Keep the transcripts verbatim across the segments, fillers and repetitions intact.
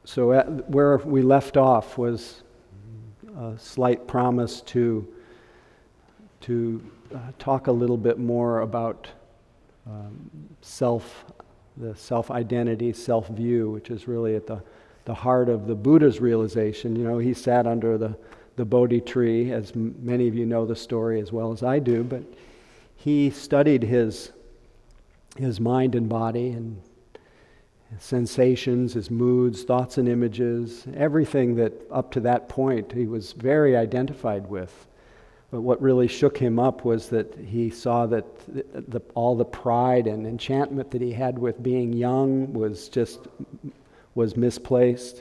So at where we left off was a slight promise to to uh, talk a little bit more about um, self, the self-identity, self-view, which is really at the, the heart of the Buddha's realization. You know, he sat under the, the Bodhi tree, as m- many of you know the story as well as I do, but he studied his his mind and body and his sensations, his moods, thoughts and images, everything that up to that point he was very identified with. But what really shook him up was that he saw that the, the, all the pride and enchantment that he had with being young was just was misplaced.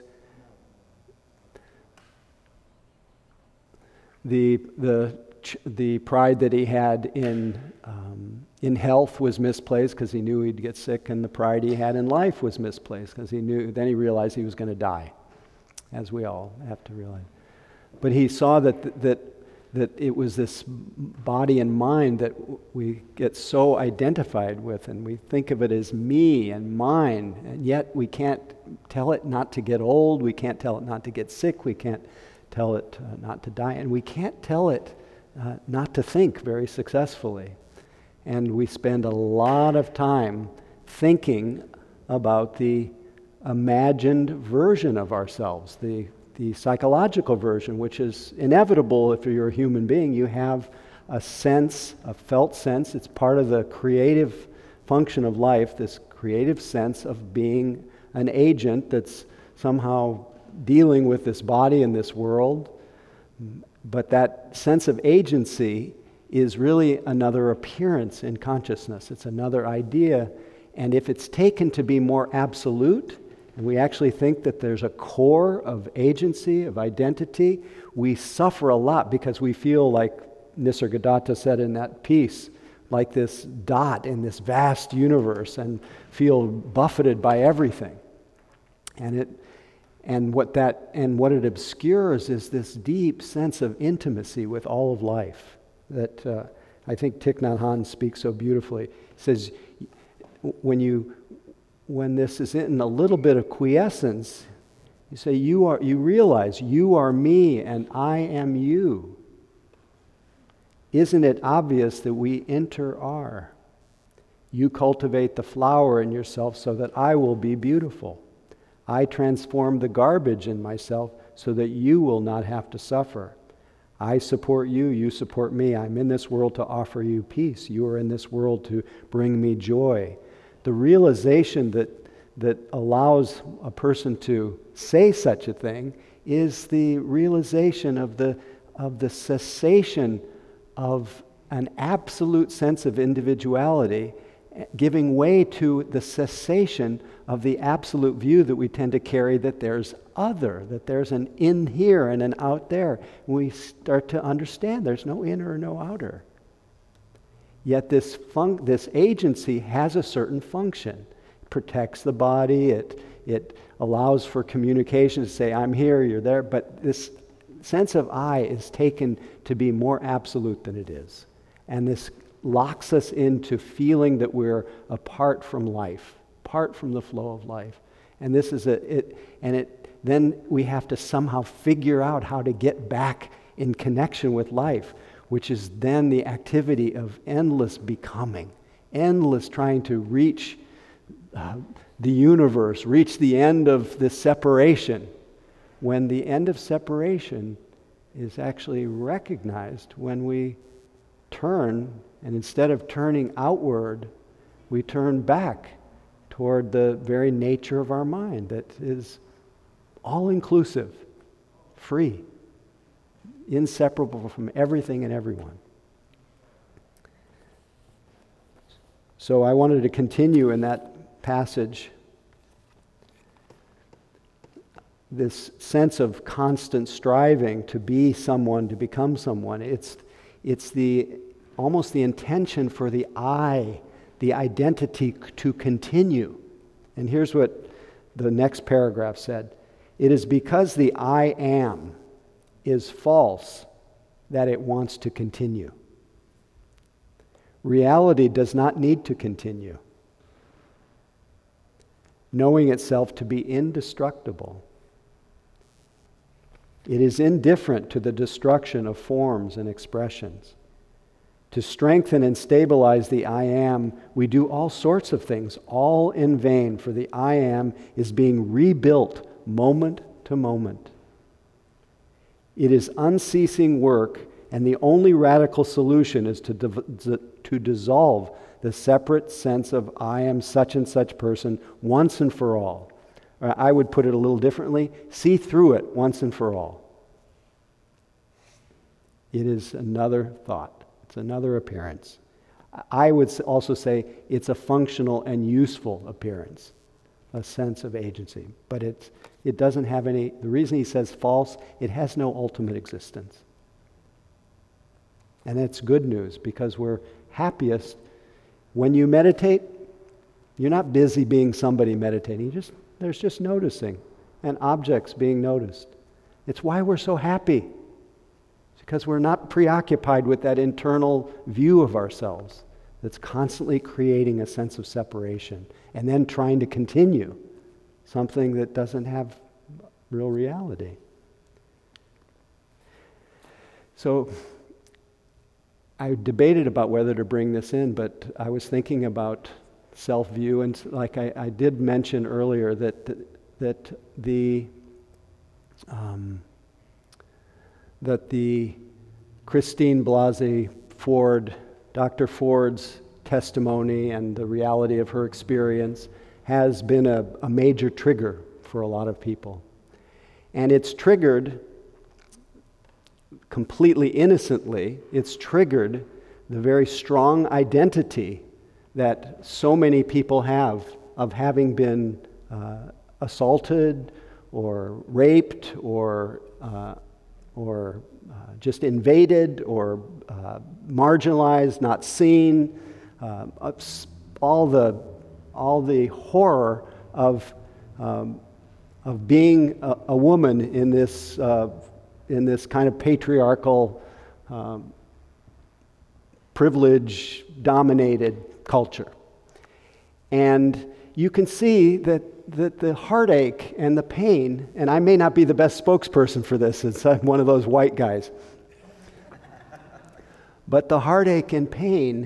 The the the pride that he had in um, in health was misplaced because he knew he'd get sick, and the pride he had in life was misplaced because he knew. Then he realized he was going to die, as we all have to realize. But he saw that that that it was this body and mind that we get so identified with, and we think of it as me and mine, and yet we can't tell it not to get old. We can't tell it not to get sick. We can't tell it uh, not to die, and we can't tell it uh, not to think very successfully. And we spend a lot of time thinking about the imagined version of ourselves, the the psychological version, which is inevitable if you're a human being. You have a sense, a felt sense. It's part of the creative function of life, this creative sense of being an agent that's somehow dealing with this body and this world. But that sense of agency is really another appearance in consciousness. It's another idea. And if it's taken to be more absolute, and we actually think that there's a core of agency, of identity, we suffer a lot because we feel like Nisargadatta said in that piece, like this dot in this vast universe, and feel buffeted by everything. And it and what that and what it obscures is this deep sense of intimacy with all of life that uh, I think Thich Nhat Hanh speaks so beautifully. He says, when you when this is in a little bit of quiescence, you say, you are you realize you are me and I am you. Isn't it obvious that we enter are? You cultivate the flower in yourself so that I will be beautiful. I transform the garbage in myself so that you will not have to suffer. I support you, you support me. I'm in this world to offer you peace. You are in this world to bring me joy. The realization that that allows a person to say such a thing is the realization of the of the cessation of an absolute sense of individuality, giving way to the cessation of the absolute view that we tend to carry that there's other, that there's an in here and an out there. We start to understand there's no inner or no outer. Yet this fun- this agency has a certain function. It protects the body, it, it allows for communication to say, I'm here, you're there, but this sense of I is taken to be more absolute than it is. And this locks us into feeling that we're apart from life, apart from the flow of life. And this is a, it, and it, then we have to somehow figure out how to get back in connection with life, which is then the activity of endless becoming, endless trying to reach uh, the universe, reach the end of this separation, when the end of separation is actually recognized when we turn, and instead of turning outward, we turn back toward the very nature of our mind that is all-inclusive, free, inseparable from everything and everyone. So I wanted to continue in that passage, this sense of constant striving to be someone, to become someone. It's it's the almost the intention for the I, the identity to continue. And here's what the next paragraph said. It is because the I am is false that it wants to continue. Reality does not need to continue. Knowing itself to be indestructible, It is indifferent to the destruction of forms and expressions. To strengthen and stabilize the I am, we do all sorts of things, all in vain, for the I am is being rebuilt moment to moment. It is unceasing work, and the only radical solution is to, div- to dissolve the separate sense of I am such and such person once and for all. Or I would put it a little differently, see through it once and for all. It is another thought. It's another appearance. I would also say it's a functional and useful appearance, a sense of agency. But it, it doesn't have any, the reason he says false, it has no ultimate existence. And it's good news, because we're happiest when you meditate. You're not busy being somebody meditating. You just there's just noticing and objects being noticed. It's why we're so happy. It's because we're not preoccupied with that internal view of ourselves that's constantly creating a sense of separation and then trying to continue something that doesn't have real reality. So I debated about whether to bring this in, but I was thinking about self-view, and like I, I did mention earlier that that the um, that the Christine Blasey Ford, Doctor Ford's testimony and the reality of her experience has been a, a major trigger for a lot of people, and it's triggered completely innocently. It's triggered the very strong identity that so many people have of having been uh, assaulted or raped or uh, or uh, just invaded or uh, marginalized, not seen, uh, all the all the horror of um, of being a, a woman in this uh, in this kind of patriarchal, um, privilege-dominated culture. And you can see that, that the heartache and the pain, and I may not be the best spokesperson for this, since I'm one of those white guys, but the heartache and pain,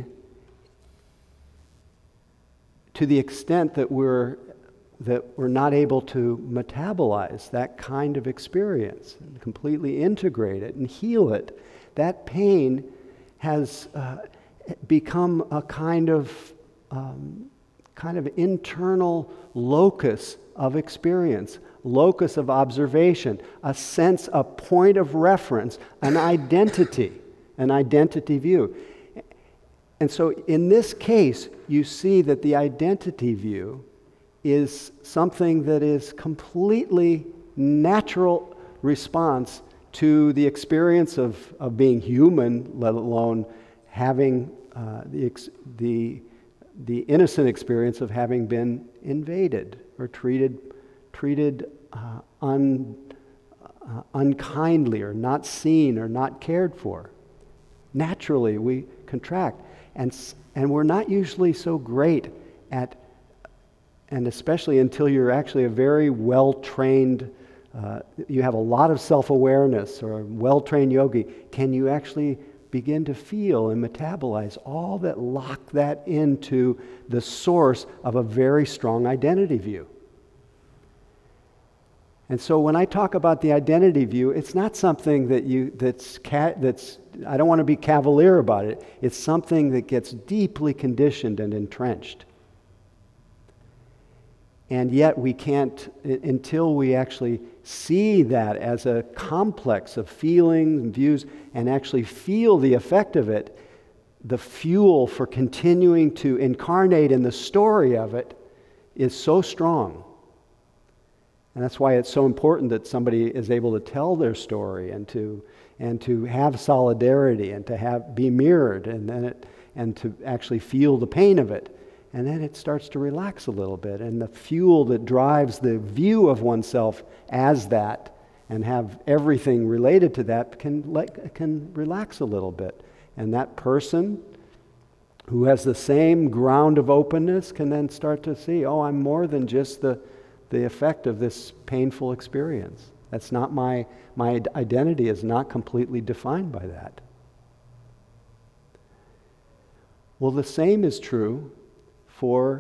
to the extent that we're that we're not able to metabolize that kind of experience and completely integrate it and heal it, that pain has uh, become a kind of um, kind of internal locus of experience, locus of observation, a sense, a point of reference, an identity, an identity view. And so in this case, you see that the identity view is something that is completely natural response to the experience of, of being human, let alone having uh, the, ex- the, the innocent experience of having been invaded or treated, treated uh, un, uh, unkindly or not seen or not cared for. Naturally, we contract. And, and we're not usually so great at, and especially until you're actually a very well-trained, uh, you have a lot of self-awareness or a well-trained yogi, can you actually begin to feel and metabolize all that lock that into the source of a very strong identity view. And so when I talk about the identity view, it's not something that you that's ca- that's I don't want to be cavalier about it. It's something that gets deeply conditioned and entrenched. And yet we can't, until we actually see that as a complex of feelings and views and actually feel the effect of it, the fuel for continuing to incarnate in the story of it is so strong. And that's why it's so important that somebody is able to tell their story and to and to have solidarity and to have be mirrored and then it and to actually feel the pain of it. And then it starts to relax a little bit. And the fuel that drives the view of oneself as that and have everything related to that can let, can relax a little bit. And that person who has the same ground of openness can then start to see, oh, I'm more than just the, the effect of this painful experience. That's not my, my identity is not completely defined by that. Well, the same is true for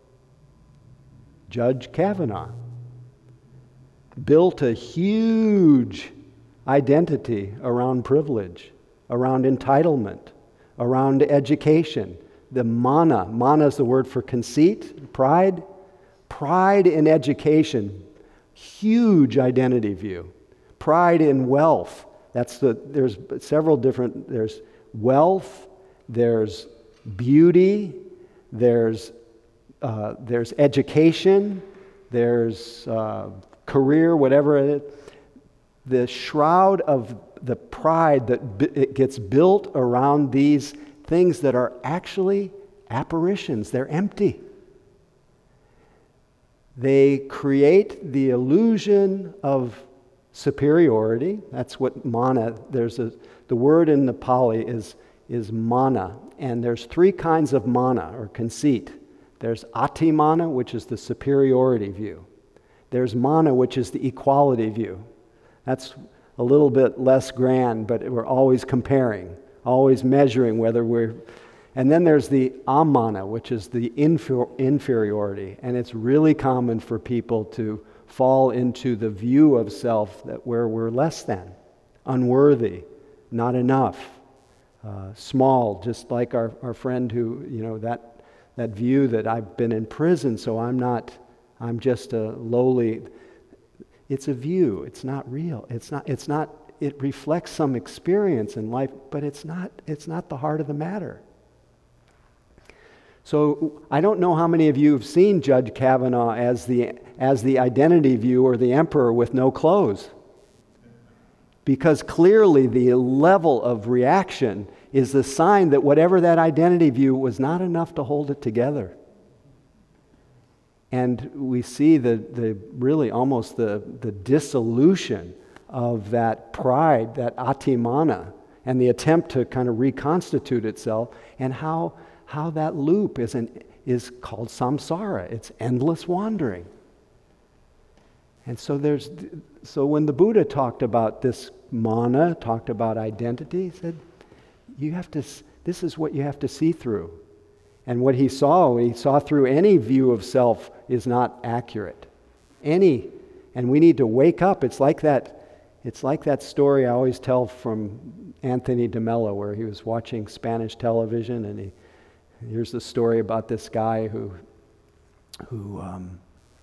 Judge Kavanaugh. Built a huge identity around privilege, around entitlement, around education. The mana, mana is the word for conceit, pride. Pride in education, huge identity view. Pride in wealth. That's the, there's several different, there's wealth, there's beauty, there's uh, there's education, there's uh, career, whatever it is. The shroud of the pride that b- it gets built around these things that are actually apparitions. They're empty. They create the illusion of superiority. That's what mana, there's a, the word in the Pali is, is mana. And there's three kinds of mana, or conceit. There's atimana, which is the superiority view. There's mana, which is the equality view. That's a little bit less grand, but we're always comparing, always measuring whether we're... And then there's the amana, which is the infer- inferiority. And it's really common for people to fall into the view of self that where we're less than, unworthy, not enough, uh, small, just like our, our friend who, you know, that, that view that I've been in prison, so I'm not, I'm just a lowly... It's a view. It's not real. It's not, it's not, it reflects some experience in life, but it's not, it's not the heart of the matter. So I don't know how many of you have seen Judge Kavanaugh as the, as the identity view or the emperor with no clothes. Because clearly the level of reaction is the sign that whatever that identity view was not enough to hold it together. And we see the, the really almost the, the dissolution of that pride, that atimana, and the attempt to kind of reconstitute itself, and how, how that loop is, an, is called samsara. It's endless wandering. And so there's so when the Buddha talked about this mana, talked about identity, he said, you have to, this is what you have to see through. And what he saw, he saw through any view of self is not accurate. Any. And we need to wake up. It's like that, it's like that story I always tell from Anthony de Mello, where he was watching Spanish television, and he, here's the story about this guy who, who um,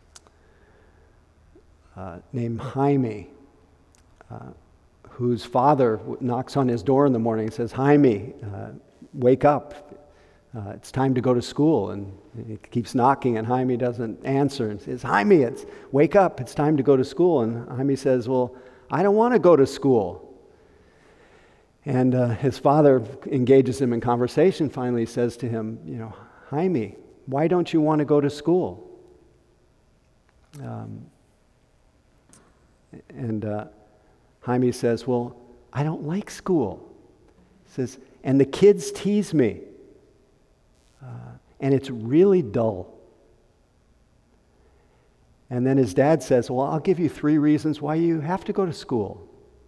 uh, named Jaime, uh, whose father knocks on his door in the morning and says, Jaime, uh, wake up. Uh, it's time to go to school. And he keeps knocking, and Jaime doesn't answer. And says, Jaime, it's, wake up, it's time to go to school. And Jaime says, well, I don't want to go to school. And uh, his father engages him in conversation. Finally says to him, you know, Jaime, why don't you want to go to school? Um, and uh, Jaime says, well, I don't like school. He says, and the kids tease me. Uh, and it's really dull. And then his dad says, well, I'll give you three reasons why you have to go to school.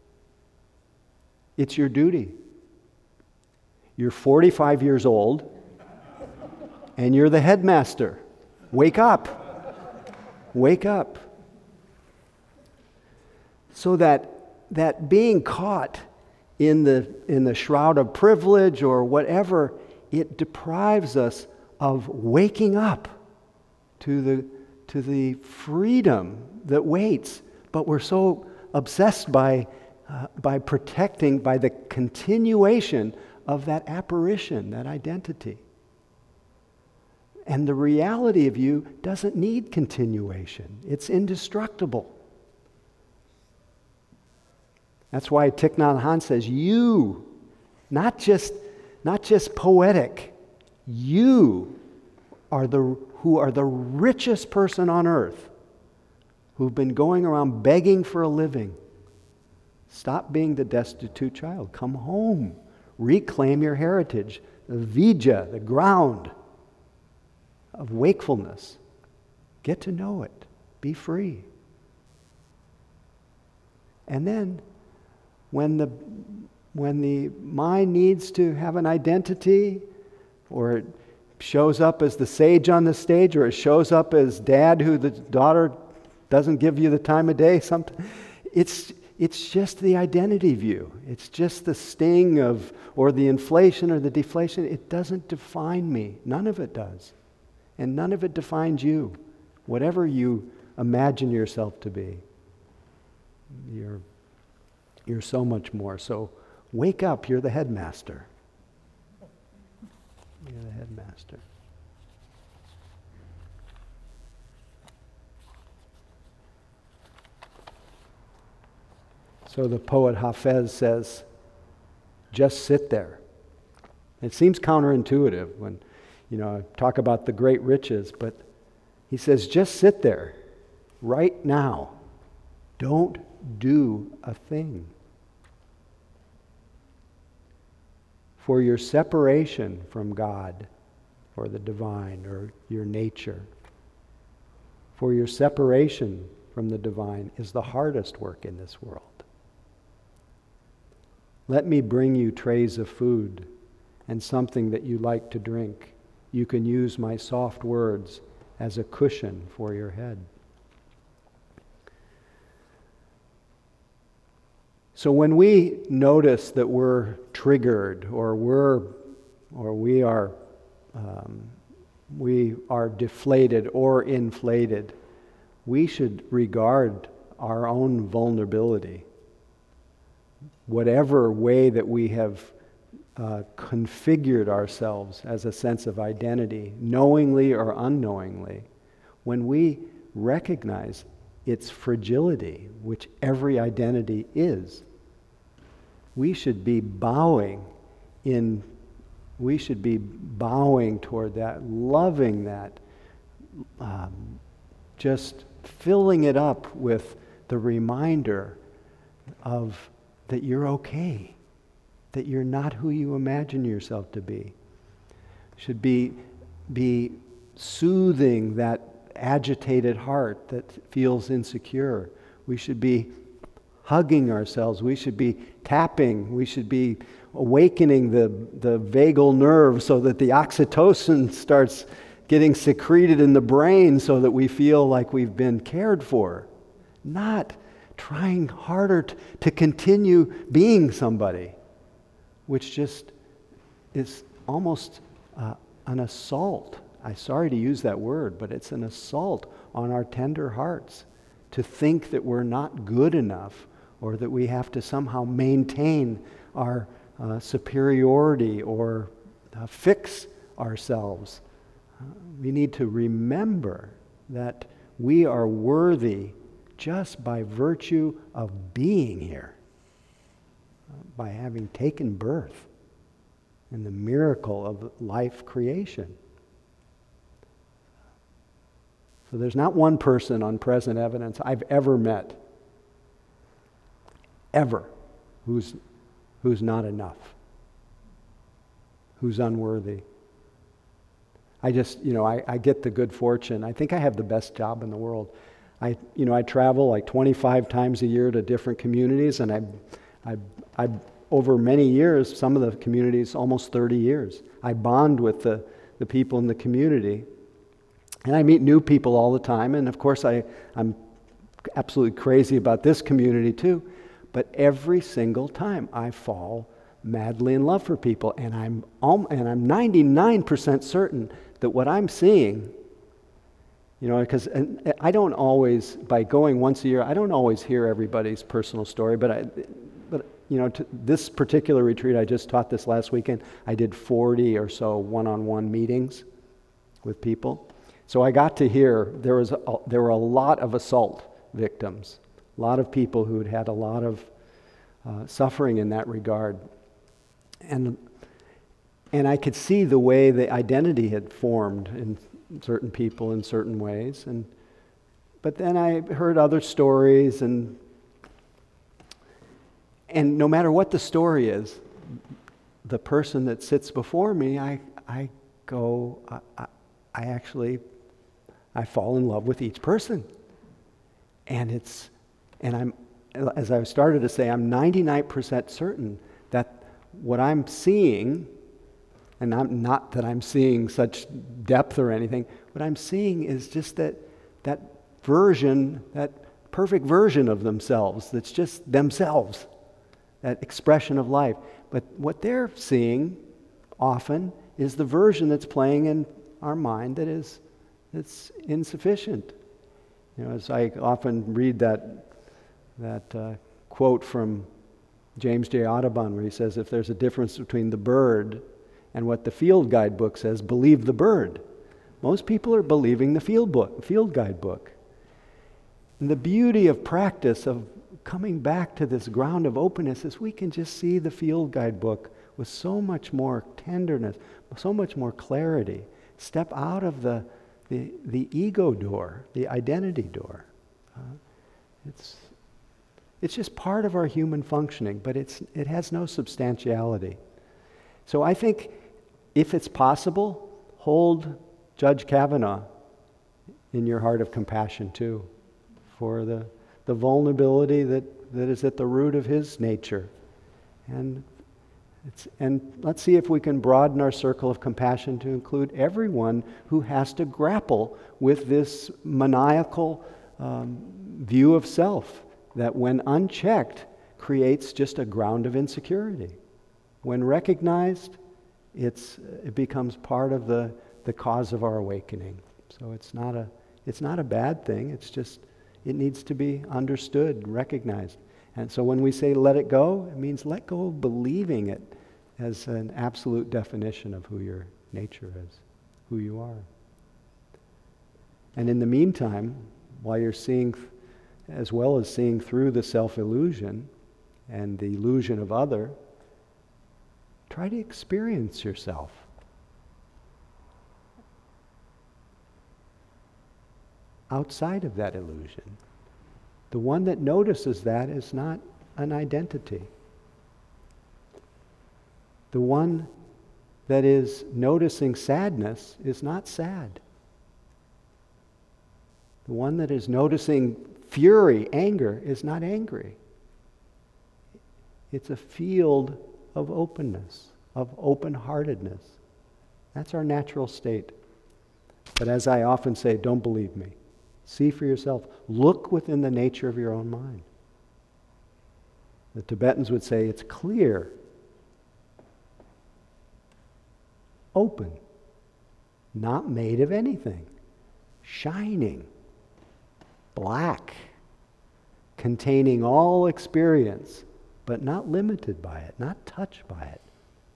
It's your duty. You're forty-five years old, and you're the headmaster. Wake up. Wake up. So that that being caught in the in the shroud of privilege or whatever, it deprives us of waking up to the to the freedom that waits. But we're so obsessed by uh, by protecting, by the continuation of that apparition, that identity. And the reality of you doesn't need continuation. It's indestructible. That's why Thich Nhat Hanh says, you, not just Not just poetic. You are the who are the richest person on earth, who've been going around begging for a living. Stop being the destitute child. Come home. Reclaim your heritage. The vijja, the ground of wakefulness. Get to know it. Be free. And then when the when the mind needs to have an identity, or it shows up as the sage on the stage, or it shows up as dad who the daughter doesn't give you the time of day, something, it's it's just the identity view. It's just the sting of, or the inflation or the deflation. It doesn't define me. None of it does. And none of it defines you. Whatever you imagine yourself to be, you're you're so much more. So wake up, you're the headmaster. You're the headmaster. So the poet Hafez says, just sit there. It seems counterintuitive when, you know, I talk about the great riches, but he says, just sit there right now. Don't do a thing. For your separation from God or the divine or your nature, for your separation from the divine is the hardest work in this world. Let me bring you trays of food and something that you like to drink. You can use my soft words as a cushion for your head. So when we notice that we're triggered, or we're, or we are, um, we are deflated or inflated, we should regard our own vulnerability. Whatever way that we have uh, configured ourselves as a sense of identity, knowingly or unknowingly, when we recognize its fragility, which every identity is, we should be bowing in, we should be bowing toward that, loving that, um, just filling it up with the reminder of that you're okay, that you're not who you imagine yourself to be. Should be, be soothing that agitated heart that feels insecure. We should be hugging ourselves. We should be tapping. We should be awakening the, the vagal nerve so that the oxytocin starts getting secreted in the brain so that we feel like we've been cared for. Not trying harder t- to continue being somebody, which just is almost uh, an assault. I'm sorry to use that word, but it's an assault on our tender hearts to think that we're not good enough, or that we have to somehow maintain our uh, superiority or uh, fix ourselves. Uh, we need to remember that we are worthy just by virtue of being here, uh, by having taken birth in the miracle of life creation. So there's not one person on present evidence I've ever met, ever, who's, who's not enough, who's unworthy. I just, you know, I, I get the good fortune. I think I have the best job in the world. I, you know, I travel like twenty-five times a year to different communities, and I, I, I, over many years, some of the communities, almost thirty years, I bond with the, the people in the community, and I meet new people all the time. And of course, I, I'm absolutely crazy about this community too. But every single time, I fall madly in love for people, and I'm and I'm ninety-nine percent certain that what I'm seeing. You know, because I don't always, by going once a year, I don't always hear everybody's personal story, but I, but you know, to this particular retreat, I just taught this last weekend, I did forty or so one-on-one meetings with people. So I got to hear, there was a, there were a lot of assault victims, a lot of people who had had a lot of uh, suffering in that regard. And, and I could see the way the identity had formed in certain people in certain ways, and but then I heard other stories, and and no matter what the story is, the person that sits before me, I I go, I, I actually I fall in love with each person, and it's and I'm as I started to say, I'm ninety-nine percent certain that what I'm seeing, and I'm not that I'm seeing such depth or anything, what I'm seeing is just that that version, that perfect version of themselves, that's just themselves, that expression of life. But what they're seeing often is the version that's playing in our mind that is that's insufficient. You know, as I often read that that uh, quote from James J. Audubon, where he says, if there's a difference between the bird and what the field guidebook says, believe the bird. Most people are believing the field book, field guidebook. And the beauty of practice, of coming back to this ground of openness, is we can just see the field guidebook with so much more tenderness, so much more clarity. Step out of the the, the ego door, the identity door. Uh, it's It's just part of our human functioning, but it's it has no substantiality. So I think if it's possible, hold Judge Kavanaugh in your heart of compassion too, for the, the vulnerability that, that is at the root of his nature. And it's, and let's see if we can broaden our circle of compassion to include everyone who has to grapple with this maniacal um, view of self that when unchecked creates just a ground of insecurity. When recognized, it's, it becomes part of the, the cause of our awakening. So it's not a it's not a bad thing, it's just, it needs to be understood, recognized. And so when we say let it go, it means let go of believing it as an absolute definition of who your nature is, who you are. And in the meantime, while you're seeing, as well as seeing through the self-illusion and the illusion of other, try to experience yourself. Outside of that illusion. The one that notices that is not an identity. The one that is noticing sadness is not sad. The one that is noticing fury, anger, is not angry. It's a field of openness, of open-heartedness. That's our natural state. But as I often say, don't believe me. See for yourself. Look within the nature of your own mind. The Tibetans would say it's clear, open, not made of anything, shining, black, containing all experience, but not limited by it, not touched by it.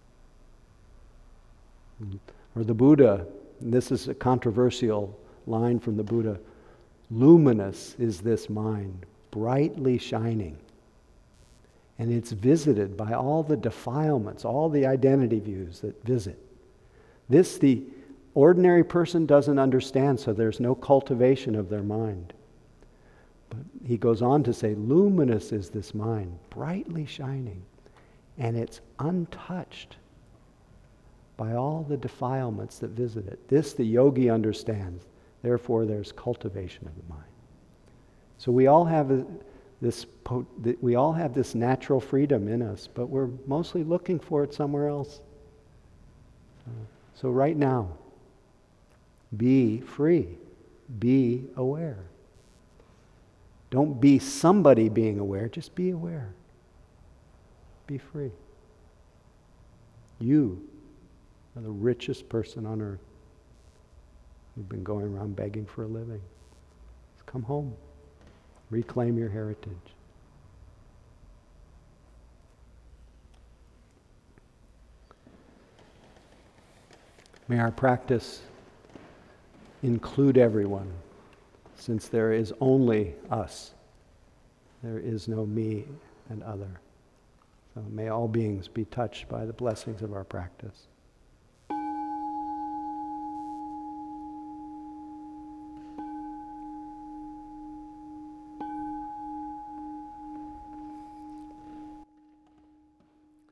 Or the Buddha, and this is a controversial line from the Buddha, luminous is this mind, brightly shining. And it's visited by all the defilements, all the identity views that visit. This the ordinary person doesn't understand, so there's no cultivation of their mind. But he goes on to say, luminous is this mind, brightly shining, and it's untouched by all the defilements that visit it. This the yogi understands. Therefore, there's cultivation of the mind. So we all have a, this we all have this natural freedom in us, but we're mostly looking for it somewhere else. So right now, be free, be aware. Don't be somebody being aware, just be aware. Be free. You are the richest person on earth. You've been going around begging for a living. Come home. Reclaim your heritage. May our practice include everyone, since there is only us. There is no me and other. So may all beings be touched by the blessings of our practice.